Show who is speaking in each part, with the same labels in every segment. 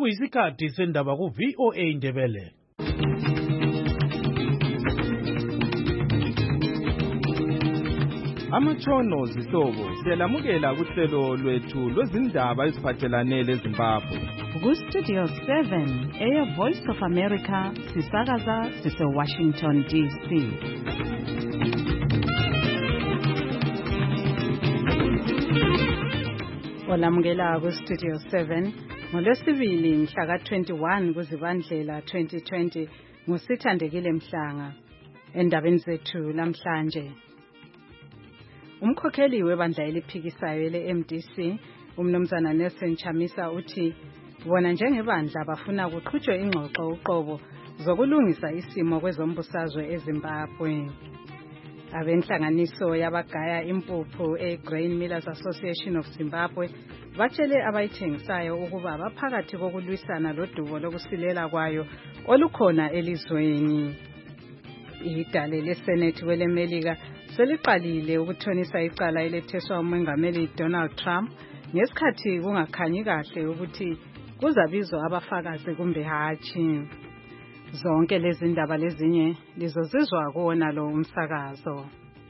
Speaker 1: sekuyisikhathi sendaba ku VOA Indebele.
Speaker 2: Amatshono zihlobo siyalamukela kuhlelo lwethu lwezindaba eziphathelane leZimbabwe.
Speaker 3: Ku-Studio 7 Air Voice of America sisakaza sise-Washington DC. Olamukela ku-Studio 7 ngolwesibili mhla ka-21 kuZibandlela 2020 nguSithandekile Mhlanga. Endabeni zethu namhlanje, umkhokheli webandla eliphikisayo le-MDC umnumzana Nelson Chamisa uthi bona njengebandla bafuna kuqhutshwe ingxoxo uqobo zokulungisa isimo kwezombusazwe eZimbabwe. Abenhlanganiso yabagaya impuphu eGrain Millers Association of Zimbabwe batshele abayithengisayo ukuba baphakathi kokulwisana lodubo lokusilela kwayo olukhona elizweni. Idale leSenethi weleMelika seliqalile ukuthonisa icala eletheswa uMongameli Donald Trump ngesikhathi kungakhanyi kahle ukuthi kuzabizwa abafakazi kumbe hatshi. Zonke lezi ndaba lezinye lizozizwa kuona lo umsakazo.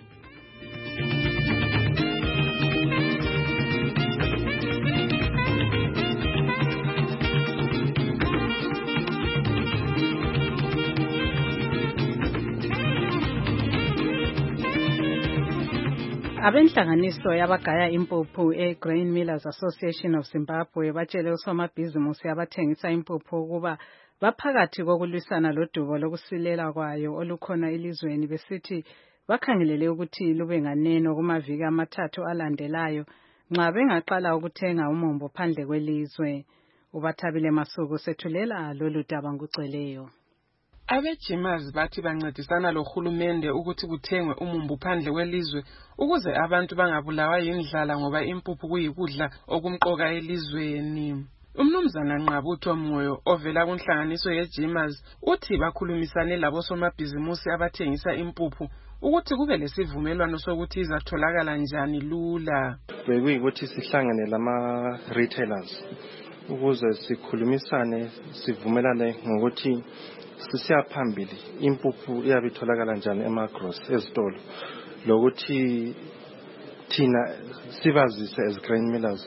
Speaker 3: Abenhlanganiso yabagaya impuphu eGrain Millers Association of Zimbabwe batshele usomabhizimusi abathengisa impuphu ukuba baphakathi kokulwisana lodubo lokusilela kwayo olukhona elizweni besithi bakhangelele ukuthi lube nganeno kumaviki amathathu alandelayo nxa bengaqala ukuthenga umumbu phandle kwelizwe. UBathabile Masuku sethulela lolu daba ngugcweleyo.
Speaker 4: Abejimazi bathi bancedisana lohulumende ukuthi kuthengwe umumbu phandle kwelizwe ukuze abantu bangabulawa yindlala ngoba impuphu kuyikudla okumqoka elizweni. Umnumzana Nqabutho Moyo ovela kunhlanganiso yeJimazi uthi bakhulumisane labo somabhizimusi abathengisa impuphu ukuthi kube lesivumelwano sokuthi izatholakala njani lula.
Speaker 5: Bekuyikuthi sihlangane lama retailers ukuze sikhulumisane sivumelane ngokuthi sisiya phambili impuphu iyabitholakala njani emagrocery ezitolo lokuthi thina sibazise as Grain Millers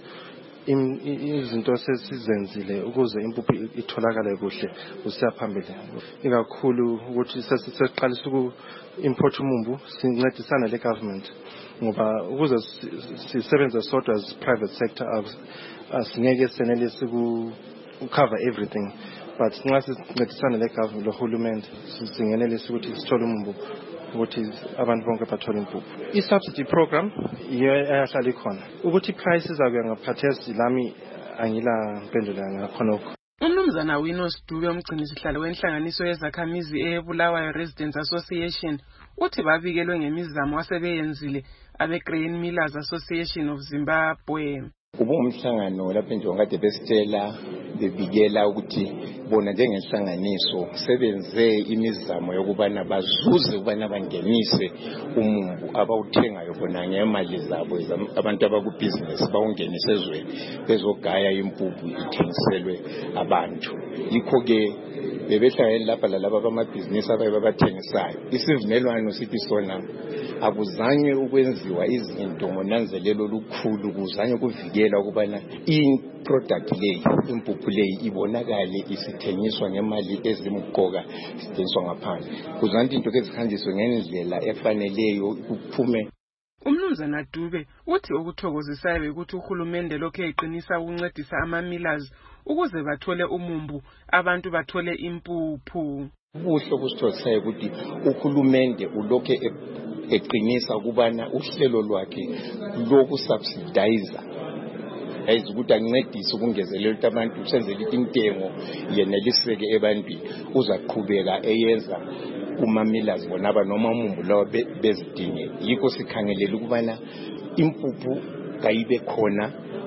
Speaker 5: izinto sesizenzile ukuze impuphu itholakale kuhle usiya phambili, ikakhulu ukuthi sesiqalisa uku-import umumbu sincedisana le-government ngoba ukuze sisebenze sodwa as private sector asingeke senelise cover everything, but nxa sincedisana le-government lohulumende singenelise ukuthi sithole umumbu ukuthi abantu bonke bathole impuphu. I-subsidy program iyo eyahlala ikhona ukuthi prices akuya ngaphathesi lami angila mpendulo ngakhonokho.
Speaker 4: Umnumzana Winos Dube umgcinisihlalo wenhlanganiso yezakhamizi eBulawayo Residents Association uthi babikelwe ngemizamo asebeyenzile abeGrain Millers Association of Zimbabwe.
Speaker 6: Umhlangano lapho nje ngade besitela bebikela ukuthi bona njengenhlanganiso sebenze imizamo yokubana bazuze ukubana bangenise umumbu abawuthengayo bona ngemali zabo abantu abakubusiness bawungenise ezweni bezogaya impuphu ithengiselwe abantu. Yikho ke bebehlangene lapha lalabo bamabhizinisi ababathengisayo. Isivumelwano sithi sona akuzanywe ukwenziwa izinto ngonanzelelo olukhulu, kuzanywe kuvikela ukubana i-product leyi impuphu leyi ibonakale isithengiswa ngemali ezimqoka sithengiswa ngaphandle. Kuzanti into ezihanjiswe ngendlela efaneleyo kuphume.
Speaker 4: Umnumzana Dube uthi okuthokozisayo ukuthi uhulumende lokho eqinisa ukuncedisa ama-millers ukuze bathole umumbu abantu bathole impuphu.
Speaker 6: Ubuhle kusithokozisayo ukuthi uhulumende ulokhe eqinisa ukubana uhlelo lwakhe lokusubsidize ukuthi ancedise ukungezelela ukuthi abantu usenzele ukuthi intengo yeneliseke ebantwini uzaqhubeka eyenza uma-millers bonaba noma umumbu lawo bezidingela. Yikho sikhangelela ukubana impuphu kayibe khona,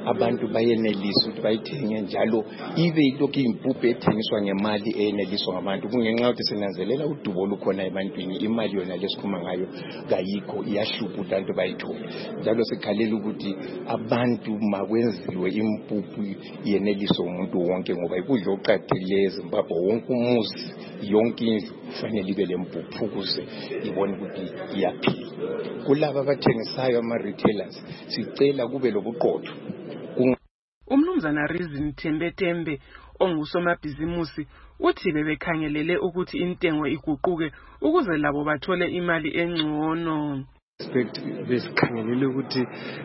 Speaker 6: abantu bayenelisa ukuthi bayithenge njalo ibe ilokhu impuphu ethengiswa ngemali eyeneliswa ngabantu. Kungenxa yokuthi sinanzelela udubo olukhona ebantwini, imali yona lesikhuluma ngayo kayikho, iyahlupha abantu bayithole. Njalo sikhalela ukuthi abantu makwenziwe impuphu yeneliswa umuntu wonke, ngoba ikudla okuqakathekileyo eZimbabwe. Wonke umuzi, yonke indlu kufanele ibe lempuphu ukuze ibone ukuthi iyaphila. Kulaba abathengisayo ama-retailers sicela kube lobuqotho.
Speaker 4: Umnumzana Reason Tembe ongusomabhizimusi uthi bebekhangelele ukuthi intengo iguquke ukuze labo bathole imali engcono.
Speaker 7: Besikhangelele ukuthi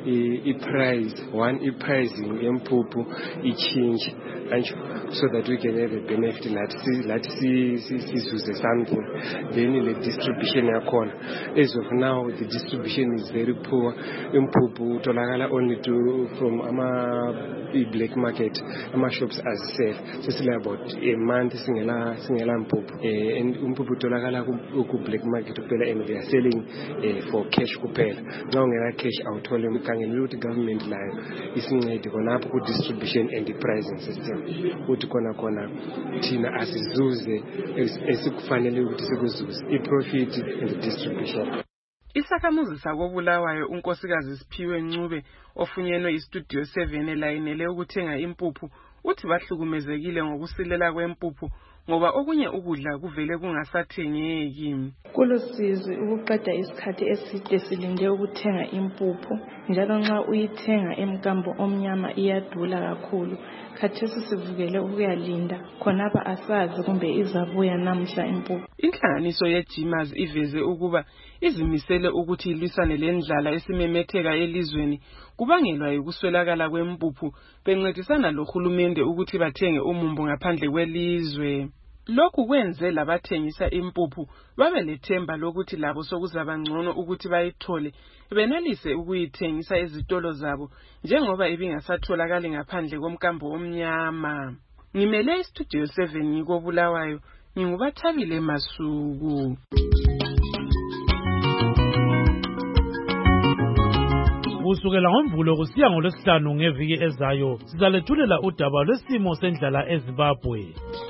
Speaker 7: i-pricing yempuphu i-change so that we can have a benefit lathi sizuze something. Then the distribution yakhona, as of now the distribution is very poor. Impuphu utholakala only from black market, shops as safe. So it's about a month singela impuphu, and impuphu utholakala ku black market kuphela, and they are selling for cash kuphela. Now ngela cash awuthole. Mkhangela ukuthi government layo isincede khonapho ku distribution and the pricing system, ukuthi khona thina asizuze esikufanele ukuthi sikuzuze i-profit and the distribution.
Speaker 4: Isakhamuzi sakobulawayo unkosikazi Siphiwe Ncube ofunyenwe iStudio 7 elayinele ukuthenga impuphu uthi bahlukumezekile ngokusilela kwempuphu ngoba okunye ukudla kuvele kungasathengeki.
Speaker 8: Kulusizi ukuqeda isikhathi eside silinde ukuthenga impuphu, njalo nxa uyithenga emkambo omnyama iyadula kakhulu. Khathesi sivukele ukuyalinda, khonapha asazi kumbe izabuya namhla impuphu.
Speaker 4: Inhlanganiso yeGMAS iveze ukuba izimisele ukuthi ilwisane lendlala esimemetheka elizweni kubangelwa ukuswelakala kwempuphu, bencedisana lohulumende ukuthi bathenge umumbu ngaphandle kwelizwe. Lokhu kwenze labathengisa impuphu babe lethemba lokuthi labo sokuzaba ngcono ukuthi bayithole benelise ukuyithengisa ezitolo zabo njengoba ibingasatholakali ngaphandle komkambo omnyama. Ngimele iStudio 7 ngikobulawayo, ngingubathabile Masuku.
Speaker 1: Kusukela ngoMvulo kusiya ngoLwesihlanu ngeviki ezayo sizalethulela udaba lwesimo sendlala eZimbabwe.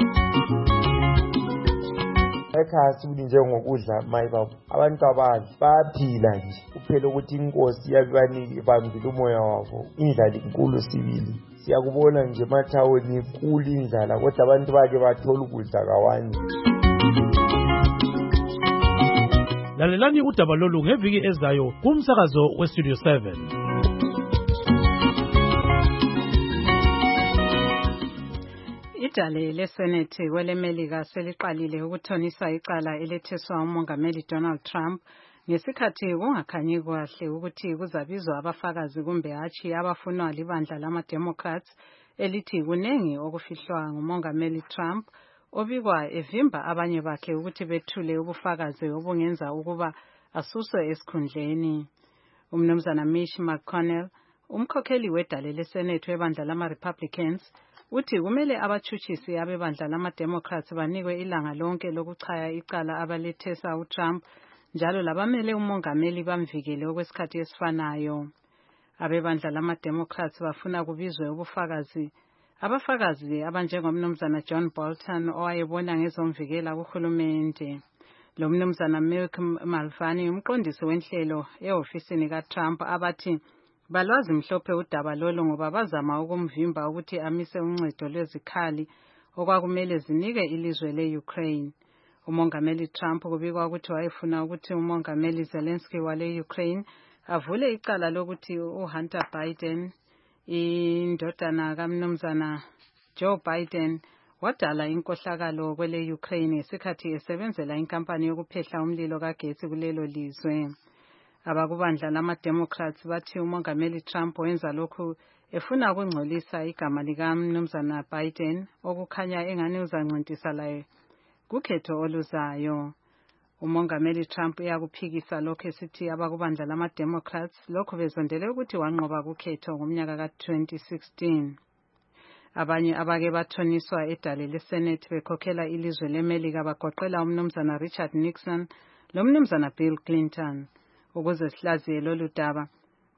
Speaker 9: Ekhaya sibili njengokudla mayibaba abantu abadla bayaphila nje kuphela ukuthi inkosi yabibanike bambile umoya wabo. Indlala inkulu sibili, siyakubona nje emathawuni inkulu indlala, kodwa abantu bake bathola ukudla kawani.
Speaker 1: Lalelani udaba lolu ngeviki ezayo kumsakazo weStudio 7.
Speaker 3: Idale leSenate kwelemelika seliqalile ukuthonisa icala eletheswa umongameli Donald Trump ngesikhathi kungakhanyi kahle ukuthi kuzabizwa abafakazi kumbe hatshi abafunwa libandla lama-Democrats elithi kunengi okufihlwa ngumongameli Trump obikwa evimba abanye bakhe ukuthi bethule ubufakazi obungenza ukuba asuswe esikhundleni. Umnumzana Mitch McConnell, umkhokheli wedale leSenate webandla lama-Republicans, uthi kumele abatshutshisi abebandla lama-Democrats banikwe ilanga lonke lokuchaya icala abalethesa uTrump, njalo labamele umongameli bamvikele okwesikhathi esifanayo. Abebandla lama-Democrats bafuna kubizwe abafakazi abanjengomnumzana John Bolton owayebona ngezomvikela kuhulumende. Lo mnumzana Milk Malvani umqondisi wenhlelo ehofisini kaTrump abathi balwazi mhlophe udaba lolo ngoba bazama ukumvimba ukuthi amise uncedo lwezikhali okwakumele zinike ilizwe le-Ukraine. Umongameli Trump kubikwa ukuthi wayefuna ukuthi umongameli Zelensky wale-Ukraine avule icala lokuthi uHunter Biden, indodana kamnumzana Joe Biden, wadala inkohlakalo kwele-Ukraine ngesikhathi esebenzela inkampani yokuphehla umlilo kagesi kulelo lizwe. Abakubandla lama-Democrats bathi umongameli Trump wenza lokhu efuna ukungcolisa igama likamnumzana Biden okukhanya engani uzancintisa laye kukhetho oluzayo. Umongameli Trump uyakuphikisa lokho esithi abakubandla lama-Democrats lokho bezondele ukuthi wanqoba kukhetho ngomnyaka ka-2016. Abanye abake bathoniswa edale leSenate bekhokhela ilizwe leMelika bagoqela umnumzana Richard Nixon lo mnumzana Bill Clinton. Ukuze sihlaziye lolu daba,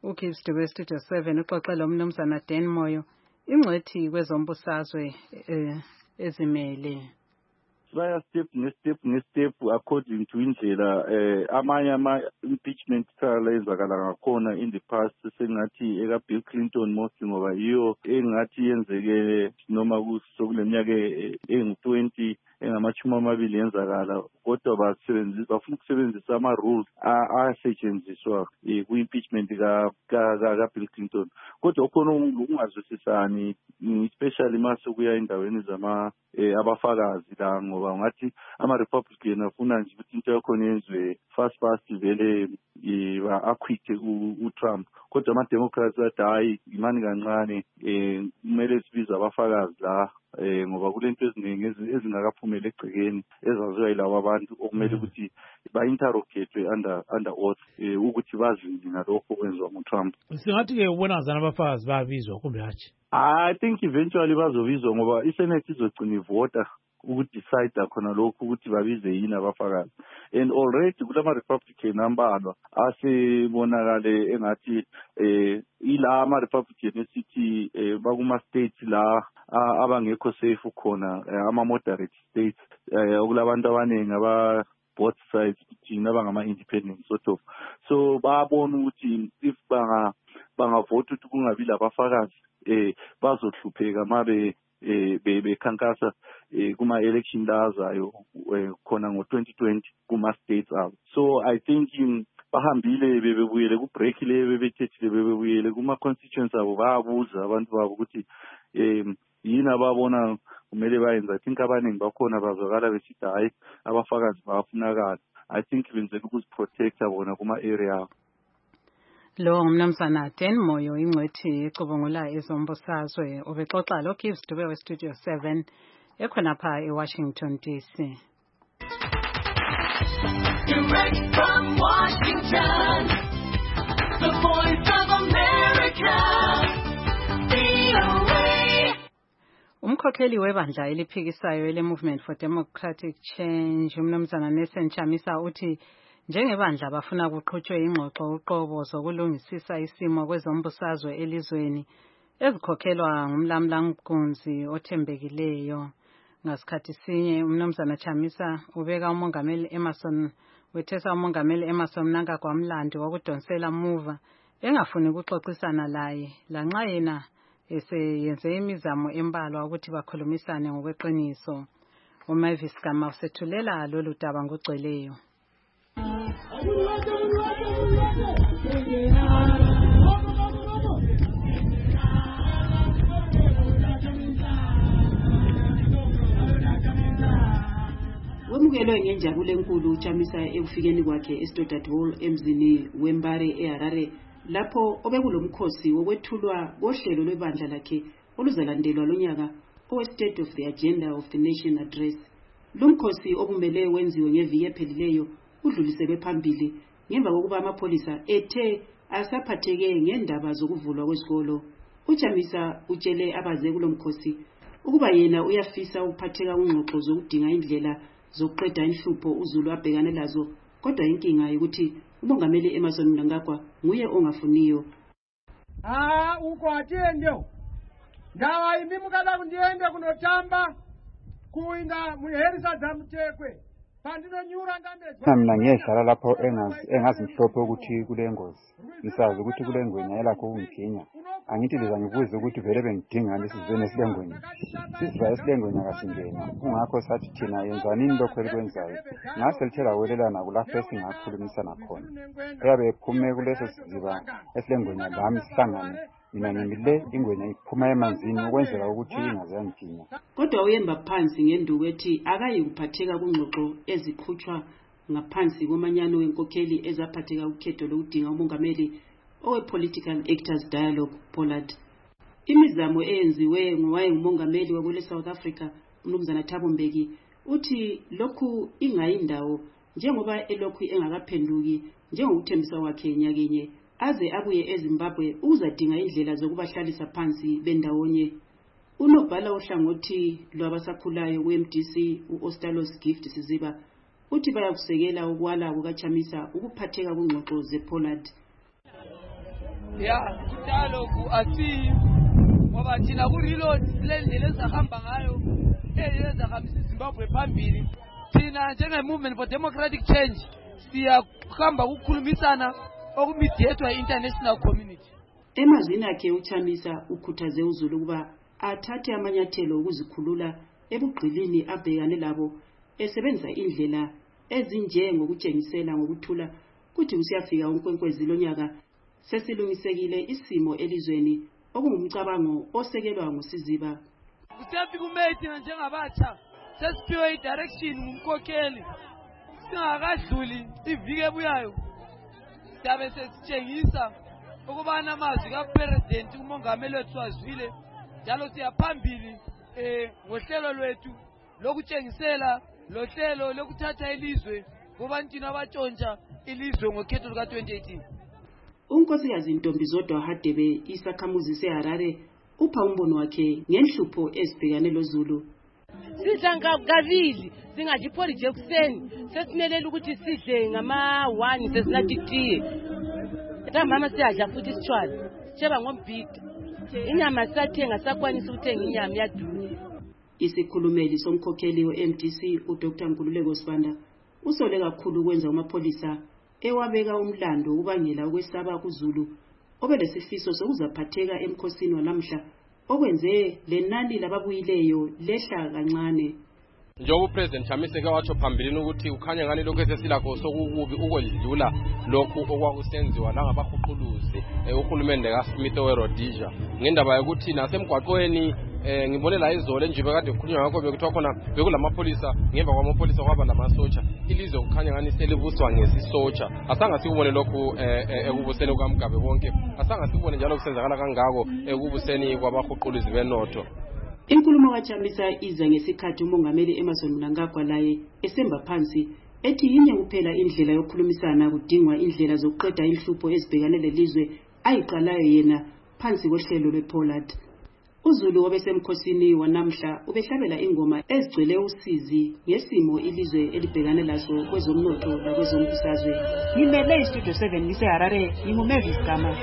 Speaker 3: uKids Dube Studio 7 uxoxela umnumzana Dan Moyo ingcwethi kwezombusazwe ezimele.
Speaker 10: Baya step according to indlela amanye impeachment trial ezakala ngakhona in the past sengathi eka Bill Clinton mostly ngoba yiyo engathi yenzeke noma kusokuleminyaka engu-20 engamachumi amabili yenzakala kodwa bafuna ukusebenzisa ama-rules asetshenziswa ku-impeachment ka Bill Clinton kodwa khona ungazwisisani especially mase kuya endaweni zama abafakazi la ngoba ngathi ama-Republican afuna nje ukuthi into yakhona yenzwe fast vele acquit uTrump kodwa ama-Democrats bathi hayi imani kancane kumele sibize abafakazi la ngoba kulento eziningi ezingakaphumeli egcekeni ezaziwa yilabo abantu okumele ukuthi ba-interrogatwe under oath ukuthi bazini nalokho okwenziwa nguTrump.
Speaker 1: Singathi-ke ubonakazana abafakazi bayabizwa kumbe hatshi?
Speaker 10: I think eventually bazobizwa ngoba iSenate izogcina ivota ukudecide khona lokhu ukuthi babize yini abafakazi and already kulama-Republican ambalwa asebonakale engathi ila ama-Republican esithi bakuma-states la abangekho safe khona ama-moderate states okulabantu abaningi both sides thina abangama-independent sort of so bayabona ukuthi if bangavota ukuthi kungabi labafakazi bazohlupheka mabe bekhankasa kuma-election lazayo khona ngo-2020 kuma-states abo so I think bahambile bebebuyele ku-break le bebethethile bebebuyele kuma-constituents abo bayabuza abantu babo ukuthi yini ababona kumele bayenza. I think abaningi bakhona bazwakala besithi hayi abafakazi bayafunakala. I think benzela ukuziprotecta bona kuma-area.
Speaker 3: Lo umnumzana Dan Moyo ingcwethi ecubungula ezombusazwe ubexoxa lo Gives Dube we Studio 7 ekhona pha eWashington DC. Direct from Washington, the voice of America, VOA. Umkhokheli webandla eliphikisayo ele-Movement for Democratic Change umnumzana Nelson Chamisa uthi njengebandla bafuna kuqhutshwe ingxoxo uqobo zokulungisisa isimo kwezombusazwe elizweni ezikhokhelwa ngumlamlamgunzi othembekileyo. Ngasikhathi sinye umnumzana Chamisa ubeka umongameli Emerson wethesa umongameli Emerson Mnangagwa Mlandi wakudonsela muva engafuni ukuxoxisana laye lanxa yena eseyenze imizamo embalwa ukuthi bakhulumisane ngokweqiniso. uMavis Gama usethulela lolu daba ngogcweleyo.
Speaker 11: Wemukelwe ngenjabulo enkulu uChamisa ekufikeni kwakhe eStodart Hall emzini weMbare eHarare lapho obekulomkhosi wokwethulwa kohlelo lwebandla lakhe oluzalandelwa lonyaka owe-State of the Agenda of the Nation Address. Lumkhosi obumele wenziwe ngeviki ephelileyo udluliselwe phambili ngemva kokuba amapholisa ethe asaphatheke ngendaba zokuvulwa kwezikolo. uChamisa utshele abaze kulomkhosi ukuba yena uyafisa ukuphatheka kungxoxo zokudinga indlela zokuqeda inhlupho uZulu abhekane lazo kodwa inkinga ukuthi umongameli Emerson Mnangagwa nguye ongafuniyo.
Speaker 12: Ukwati ndio ndawa imimukala kundiende kunotamba kuinda muherisa zamtekwe
Speaker 13: mina ngiyehlala lapho engazimhlophe ukuthi kule ngozi ngisazi ukuthi kule ngwenya yelakho ukungiginya angithi liza ngibuze ukuthi vele bengidinga lesizweni esilengwenya siziva esilengwenya kasingena kungakho sathi thina yenzanini lokho elikwenzayo ngase lithela welelana kulapho esingakhulumisana khona eyabe ephume kuleso siziba esilengwenya lami sihlangane mina ngimile ingwenya iphuma emanzini ukwenzela ukuthi ingaze yangiginya.
Speaker 11: Kodwa uyemba phansi ngenduku ethi akayi kuphatheka kungxoxo eziqhutshwa ngaphansi komanyano wenkokheli ezaphatheka ukhetho lokudinga umongameli owe-Political Actors Dialogue Pollard. Imizamo eyenziwe ngowayengumongameli wakule South Africa umnumzana Thabo Mbeki uthi lokhu ingayindawo njengoba elokhu engakaphenduki njengokuthembisa wakhe nyakenye aze abuye eZimbabwe uzadinga indlela zokubahlalisa phansi bendawonye. Unobhala ohlangothi lwabasakhulayo weMDC uOstalos Gift Siziba uthi bayakusekela ukwala kukaChamisa ukuphatheka kungxoxo zePollard.
Speaker 14: ya dialogue asi ngoba thina ku reload silendele ezahamba ngayo ezahambisa iZimbabwe phambili. Thina njenge movement for democratic change siyahamba ukukhulumisana okumediatwa international community.
Speaker 11: Emazwini akhe uChamisa ukhuthaze uZulu ukuba athathe amanyathelo ukuzikhulula ebugqilini abhekane labo esebenzisa indlela ezinjengokutshengisela ngokuthula kuthi kusiyafika unkwenkwezi lonyaka sesilungisekile isimo elizweni okungumcabango osekelwa nguSiziba.
Speaker 14: Kusiyafika umethi njengabatsha sesiphiwe idirection ngumkhokheli singakadluli iviki ebuyayo siyabe sesitshengisa ukubana amazwi kaPresident umongameli wethu wazwile njalo siyaphambili ngohlelo lwethu lokutshengisela lohlelo lokuthatha ilizwe kubantwini abatshontsha ilizwe ngokhetho luka 2018.
Speaker 11: Unkosikazi Ntombizodwa Hadebe isakhamuzi seHarare upha umbono wakhe ngenhlupho ezibhekane loZulu.
Speaker 15: Sidla kabili singajipolije kuseni sesimelela ukuthi sidle ngama 1 sesinathi tiye. Mama siyadla futhi isitshwala sheba ngombhidi inyama sathenga sakwanisa ukuthenga inyama yadula.
Speaker 11: Isikhulumeli somkhokheli weMDC uDr Nkululeko Sibanda usole kakhulu ukwenza amapholisa ewabeka umlando ubangela ukwesaba kuZulu obelesifiso sokuzaphatheka emkhosini walamhla okwenze lenani lababuyileyo lehla kancane.
Speaker 16: Njengoba uPresident Chamisa ke watsho phambilini ukuthi ukhanya ngani lokho esesilakho sokukubi ukwedlula lokhu okwakusenziwa la ngabahuquluzi uhulumende kaSmith weRhodesia ngendaba yokuthi nasemgwaqweni ngibone la izolo nje bekade kukhulunywa ngakho bekuthiwa khona bekulamapholisa ngemva kwamapholisa kwaba lamasotsha ilizwe kukhanya ngani selibuswa ngesisotsha asanga sikubone lokhu ekubuseni kwaMgabe bonke asanga sikubone njalo kusenzakala kangako ekubuseni kwabahuquluzi benotho.
Speaker 11: Inkulumo kaChamisa iza ngesikhathi umongameli Emmerson Mnangagwa laye esemba phansi ethi yinye kuphela indlela yokukhulumisana kudingwa indlela zokuqeda inhlupho ezibhekane lelizwe ayiqalayo yena phansi kohlelo lwePollard. uZulu obesemkhosini wanamhla ubehlabela ingoma ezigcwele usizi ngesimo ilizwe elibhekane laso kwezomnotho nakwezombusazwe. Ngimele iStudio 7 ngiseHarare nginguMavis Gama.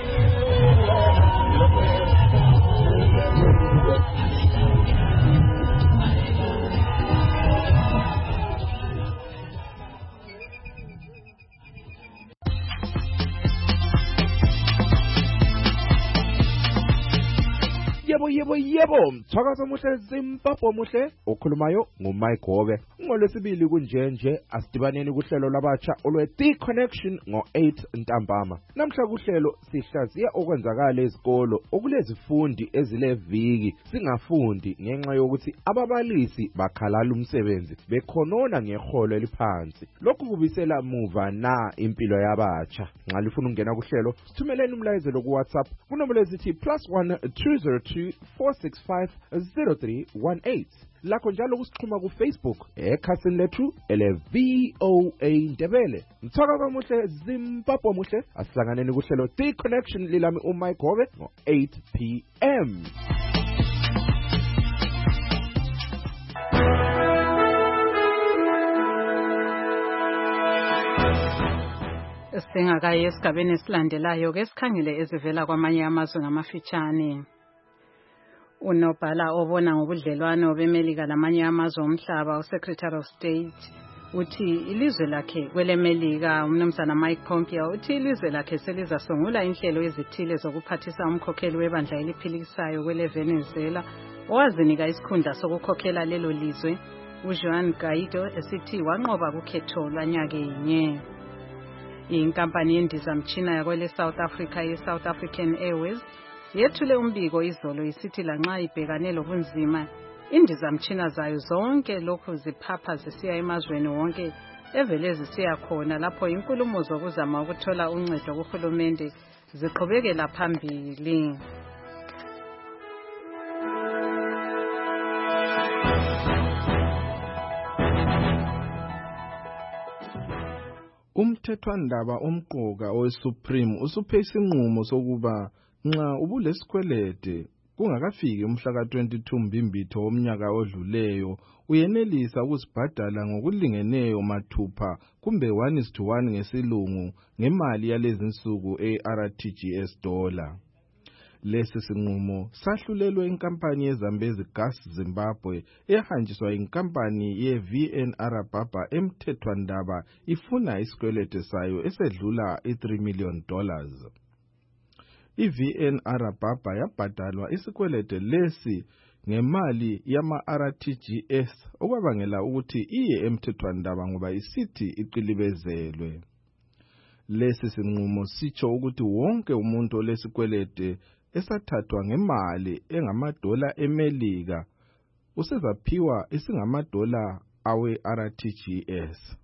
Speaker 17: Yebo mthakazo muhle Zimbabwe muhle okhulumayo nguMike Gobe ngolwesibili kunjenje asidibaneni kuhlelo labatsha olwe The Connection ngo8 ntambama. Namhla kuhlelo sihlaziya okwenzakala ezikolo okulezifundi ezileviki singafundi ngenxa yokuthi ababalisi bakhalala umsebenzi bekhonona ngeholo eliphansi. Lokhu kubisela muva na impilo yabatsha. Nxa lifuna ukungena kuhlelo sithumeleni umlayezelo ku WhatsApp kunombolo ezithi +1 202 465 0318 lakho njalo kusixhuma ku Facebook ekhasini lethu ele VOA Ndebele. Mthakazo muhle Zimbabwe muhle asihlanganeni kuhlelo The Connection lilami uMike Gobe ngo8 PM.
Speaker 3: Singakayi esigabeni esilandelayo ke sikhangele ezivela kwamanye amazwe ngamafitshane. Unobhala obona ngobudlelwano beMelika lamanye amazwe omhlaba uSecretary of State uthi ilizwe lakhe kweleMelika umnumzana Mike Pompeo uthi ilizwe lakhe selizasungula inhlelo ezithile zokuphathisa umkhokheli webandla eliphilikisayo kweleVenezuela owazinika isikhundla sokukhokhela lelo lizwe uJuan Guaido esithi wanqoba kukhetho lwanyaka yinye. Inkampani yendizamtshina yakwele South Africa ye-South African Airways yethule umbiko izolo isithi lanxa ibhekane lobunzima indizamtshina zayo zonke lokhu ziphapha zisiya emazweni wonke evele zisiya khona lapho inkulumo zokuzama ukuthola uncedo kuhulumende ziqhubekela phambili.
Speaker 2: Umthethwandaba omqoka oweSupreme usuphe isinqumo sokuba nxa ubulesikwelede
Speaker 18: kungakafiki umhla ka-22 Mbimbitho womnyaka odluleyo uyenelisa ukusibhadala ngokulingeneyo mathupha kumbe 1:1 ngesilungu ngemali yalezi nsuku e-RTGS dollar. Lesi sinqumo sahlulelwe inkampani yeZambezi Gas Zimbabwe ehanjiswa inkampani ye-VNR Baba emthethwandaba ifuna isikwelete sayo esedlula $3 million. I-VNR Baba yabhadalwa isikwelete lesi ngemali yama-RTGS okwabangela ukuthi iye emthethwandaba ngoba isithi iqilibezelwe. Lesi sinqumo sitsho ukuthi wonke umuntu olesikwelete esathathwa ngemali engamadola eMelika usezaphiwa isingamadola awe-RTGS.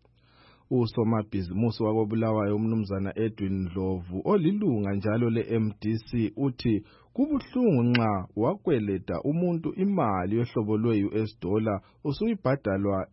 Speaker 18: Usomabhizimusi wakobulawayo umnumzana Edwin Ndlovu olilunga njalo le-MDC uthi kubuhlungu nxa wakweleta umuntu imali yohlobo lwe-US dollar usuyibhadalwa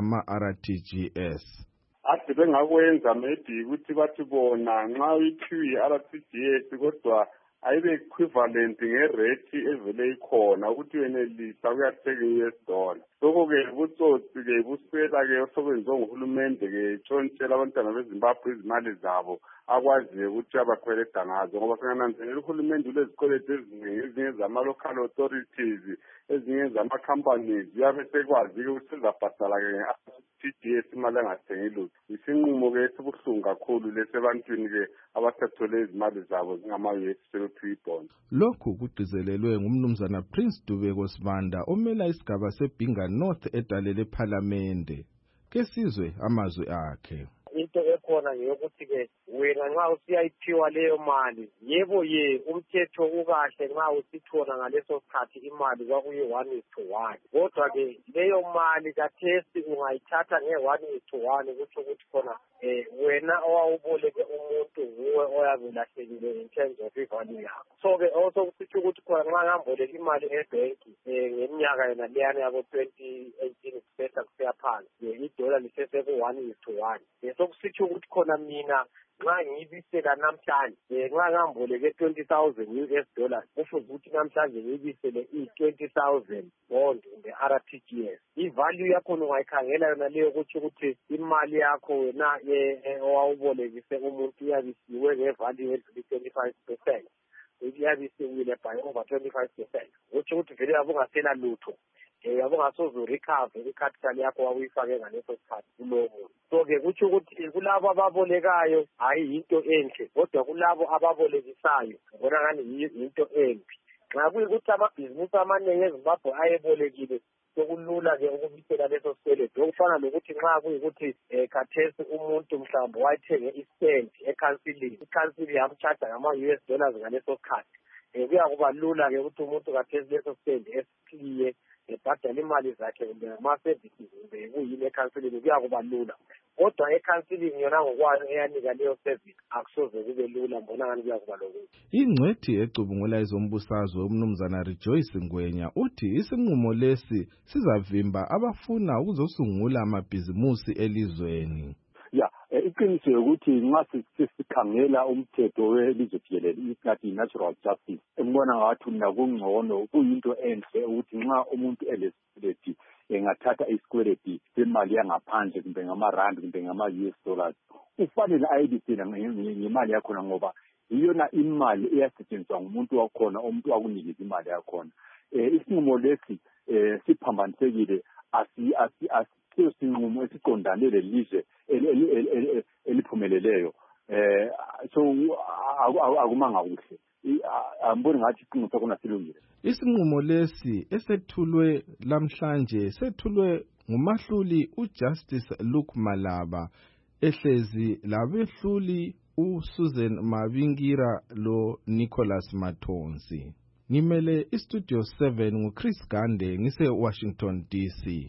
Speaker 18: isingama-RTGS.
Speaker 19: Ade bengakwenza maybe ukuthi bathi bona nxa uyiphiwe i-RTGS kodwa ayibe equivalent ngerate evele ikhona ukuthi wenelisa ukuyathenga i-US dollar. Soko-ke butsotsi-ke buswela-ke osekwenziwe nguhulumende-ke tshontshela abantwana beZimbabwe izimali zabo akwaziyo ukuthi abakweleta ngazo ngoba singananzelela uhulumende ulezikweleti eziningi, ezinye zama-local authorities, ezinye zama-companies, uyabe sekwazi-ke ukuthi sizabhadala-ke nge-RTGS imali engathengi lutho. Isinqumo-ke esibuhlungu kakhulu lesi ebantwini-ke abathathole izimali zabo zingama-US bond.
Speaker 18: Lokhu kugcizelelwe ngumnumzana Prince Dubeko Sibanda omela isigaba seBhinga North edale lePhalamende. Kesizwe amazwi akhe.
Speaker 20: Into ekhona ngeyokuthi-ke wena nxa usiyayiphiwa leyo mali, yebo umthetho ukahle nxa usithola ngaleso sikhathi imali kwakuyi-1:1. Kodwa-ke leyo mali kathesi ungayithatha nge-1:1 kutsho ukuthi khona wena owawuboleke umuntu nguwe oyabe ulahlekile in terms of ivalue yakho. So-ke osokusitsho ukuthi khona nxa ngamboleka imali ebhenki ngeminyaka yona leyana yabo-2018 kusehla kusiya phansi, idola liseseku-1:1. Sokusitsho ukuthi khona mina nxa ngiyibisela namhlanje nxa ngamboleke $20,000 kufuze ukuthi namhlanje ngiyibisele i-20,000 bond nge-RTGS. Ivalue yakhona ungayikhangela yona leyo kutsho ukuthi imali yakho wena owawubolekise umuntu iyabisiwe ngevalue edlula 25%. Iyabisiwile by over 25%. Kutsho ukuthi vele yabe ungasela lutho. Yabe ungasoze urecover icapital yakho wawuyifake ngaleso sikhathi kulowo muntu. So-ke kutsho ukuthi kulabo ababolekayo hayi yinto enhle, kodwa kulabo ababolekisayo ngibona ngani yinto embi. Nxa kuyikuthi amabhizimusi amaningi eZimbabwe ayebolekile sokulula-ke ukubisela leso sikweletu. Okufana nokuthi nxa kuyikuthi khathesi umuntu mhlawumbe wayithenge i-stand ekhansilini, ikhansili yamtshaja ngama-US dollars ngaleso sikhathi. Kuyakuba lula-ke ukuthi umuntu khathesi leso stand esicliye ebhadala imali zakhe kumbe ama-services kumbe kuyini ekhansilini kuyakuba lula. Kodwa ekhansilini yona ngokwayo eyanika leyo service akusoze kube lula, mbona ngani kuyakuba lokuthi.
Speaker 18: Ingcwethi ecubungula ezombusazwe umnumzana Rejoice Ngwenya uthi isinqumo lesi sizavimba abafuna ukuzosungula amabhizimusi elizweni.
Speaker 21: Iqiniso ukuthi nxa sikhangela umthetho welizwe jikelele isingathi natural justice, embona ngathi nakungcono kuyinto enhle ukuthi nxa umuntu elesikweleti engathatha isikweleti semali yangaphandle kumbe ngama-rand kumbe ngama-US dollars, ufanele ayibisele ngemali yakhona ngoba yiyona imali eyasetshenziswa ngumuntu wakhona, umuntu wakunikeza imali yakhona. Isinqumo lesi siphambanisekile, asiyo sinqumo esiqondane lelizwe eliphumeleleyo. So akumanga kuhle, amboni ngathi isinqumo sakhona silungile.
Speaker 18: Isinqumo lesi esethulwe lamhlanje sethulwe ngumahluli uJustice Luke Malaba ehlezi labehluli uSusan Mabingira lo Nicholas Mathonsi. Ngimele iStudio 7 nguChris Gande ngise Washington DC.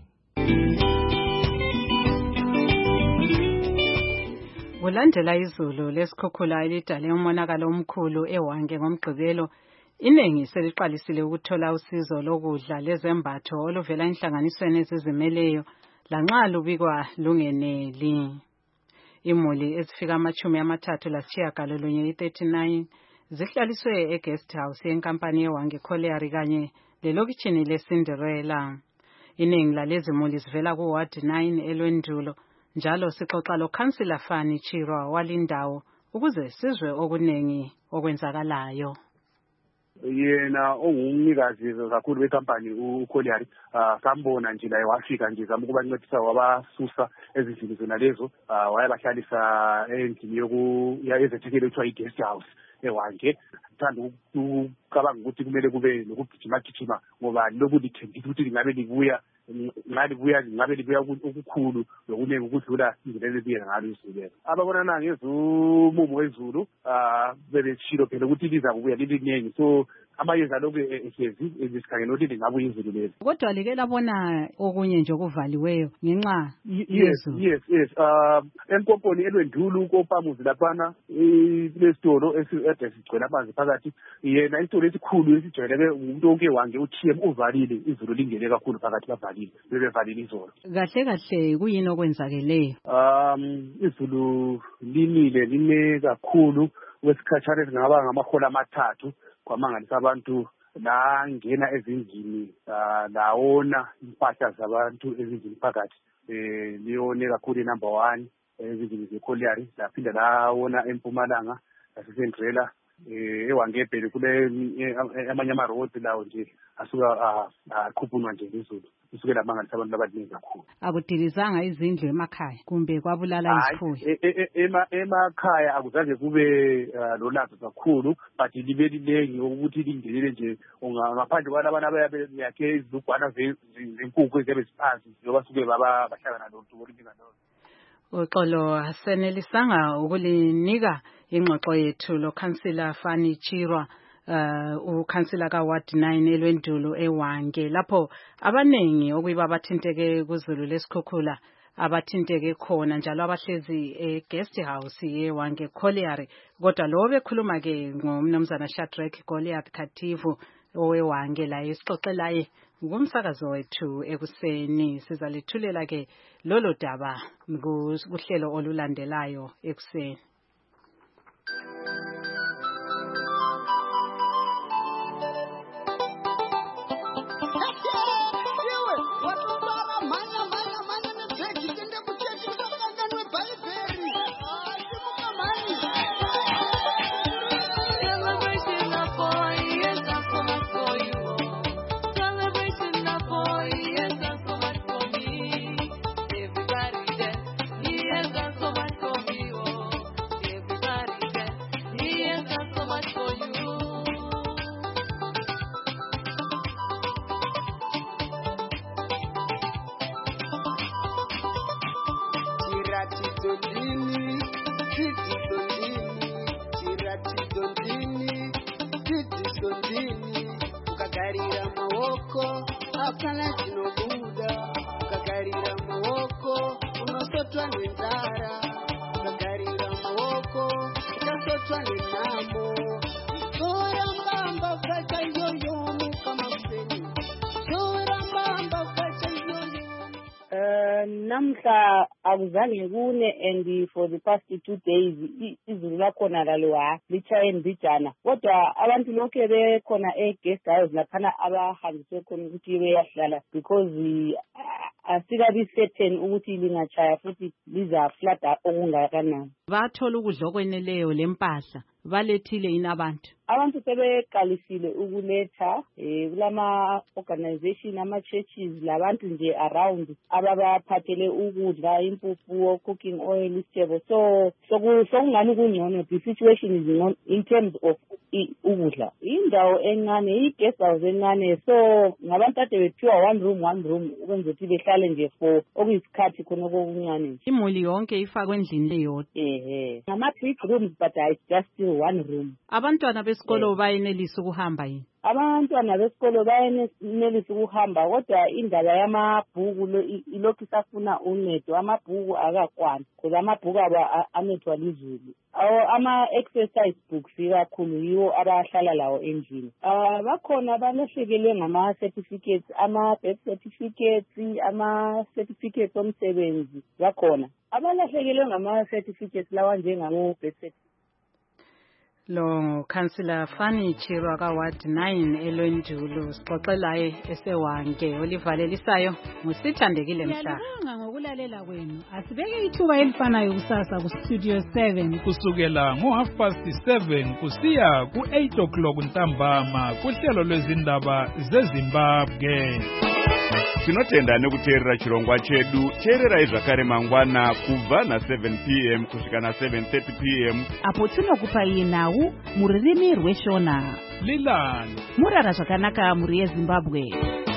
Speaker 3: Kulandela izulu lesikhukhula elidale umonakalo omkhulu eHwange ngomgqibelo, iningi seliqalisile ukuthola usizo lokudla lezembatho oluvela enhlanganisweni ezizimeleyo lanxa lubikwa lungeneli. Imuli ezifika 39 zihlaliswe e-guest house yenkampani yeWange Colliery kanye lelokitshini leCinderella. Iningi lalezimuli zivela kuWard 9 eLwendulo. Njalo sixoxa loKhansila Fani Chirwa walindawo ukuze sizwe okuningi okwenzakalayo.
Speaker 5: Yena ongumnikazi kakhulu wekampani uColliery sambona nje la wafika nje zama ukubancedisa wabasusa ezindlini zona lezo wayabahlalisa endlini yezethekelo ekuthiwa i-guest house eWange. Thanda ukucabanga ukuthi kumele kube nokugijima ngoba lokhu lithembisa ukuthi lingabe libuya okukhulu nokuningi ukudlula indlela elibuya ngalo izulu. Ababonana ngezumumo wezulu bebeshilo phela ukuthi liza kubuya liliningi, so abayenza lokhu ehlezi esikhangela ukuthi lingabuya izulu leli.
Speaker 3: Kodwa like labona okunye nje okuvaliweyo ngenxa
Speaker 5: yes enkomponi eLwendulo kopamuzi laphana kulesitolo esigcwele amanzi phakathi. Yena isitolo esikhulu esijwayeleke umuntu onke Wange uTM uvalile izulu lingene kakhulu phakathi bavalile bebevalile izolo.
Speaker 3: Kahle kuyini okwenzakeleyo?
Speaker 5: Izulu line kakhulu kwesikhatshana esingaba ngamahola amathathu kwamangalisa abantu langena ezindlini lawona impahla zabantu ezindlini phakathi liyone kakhulu number 1 ezindlini zeColliery laphinda lawona eMpumalanga laseCinderella eWangebhele kule amanye ama-road lawo nje asuka aqhuphunwa nje izulu kusukela amangalisa abantu abaningi kakhulu.
Speaker 3: Akudilizanga izindlu emakhaya kumbe kwabulala izifuyo?
Speaker 5: Emakhaya akuzange kube lolazo kakhulu, but libe lilengi ukuthi lingenele nje ngaphandle kwalabana abayabe yakhe izilugwana zenkukhu eziyabe ziphansi njengoba suke bahlangana loludubo olunjengalo.
Speaker 3: Uxolo asenelisanga ukulinika ingxoxo yethu loKhansila Fani Chirwa ukhansila kaWard 9 eLwendulo eWange lapho abanengi okuyiba abathinteke kuzulu lesikhukhula abathinteke khona njalo abahlezi eguest house yeWange Colliery. Kodwa lo bekhuluma ke ngomnumzana Shadrack Goliath Khativu oweWange la esixoxelaye ngumsakazo wethu ekuseni. Sizalithulela ke lolo daba kuhlelo olulandelayo ekuseni.
Speaker 22: Namhla akuzange kune and for the past 2 days izulu lakhona lalowa lichaye mbijana, kodwa abantu lonke bekhona e-guest house laphana abahambiswe khona ukuthi beyahlala because asikabi certain ukuthi lingachaya futhi liza flood okungakanani.
Speaker 3: Bathola ukudla okweneleyo lempahla balethile yini abantu
Speaker 22: sebeqalisile ukuletha kulama organization ama-churches labantu nje around ababaphathele ukudla, impuphu, cooking oil, isitshebo. So kungani kungcono, the situation is in terms of ukudla. Indawo encane, i-guest house encane, so ngabantu ade bethiwa one room ukwenza ukuthi behlale nje for okuyisikhathi khona okuncane.
Speaker 3: Imuli yonke ifakwe endlini leyodwa.
Speaker 22: Ngama-big rooms but it's just still one room.
Speaker 3: Abantwana besikolo bayenelisa ukuhamba yini?
Speaker 22: Abantwana besikolo bayenelisa ukuhamba, kodwa indaba yamabhuku ilokhu isafuna uncedo. Amabhuku akakwani because amabhuku abo anethwa lizulu. Ama-exercise books kakhulu yiwo abahlala lawo endlini. Bakhona balahlekelwe ngama-certificates, ama-birth certificates, ama-certificates omsebenzi. Bakhona abalahlekelwe ngama-certificates lawa njengamo-birth certificates.
Speaker 3: lo Councillor Fani Chirwa ka Ward 9 eLwendulu sixoxelaye esewanke olivalelisayo ngusithandekile mhla.
Speaker 6: Ngiyabonga ngokulalela kwenu. Asibeke ithuba elifanayo kusasa ku Studio 7
Speaker 1: kusukela ngo7:30 kusiya ku8 o'clock ntambama kuhlelo lwezindaba zeZimbabwe.
Speaker 7: Tinotenda nekuteerera chirongwa chedu. Teererai zvakare mangwana kubva na7 p.m. kusvika na7:30 p.m.
Speaker 6: apo tinokupai nhau mururimi rweshona.
Speaker 1: Lilani
Speaker 6: murara zvakanaka muri yeZimbabwe.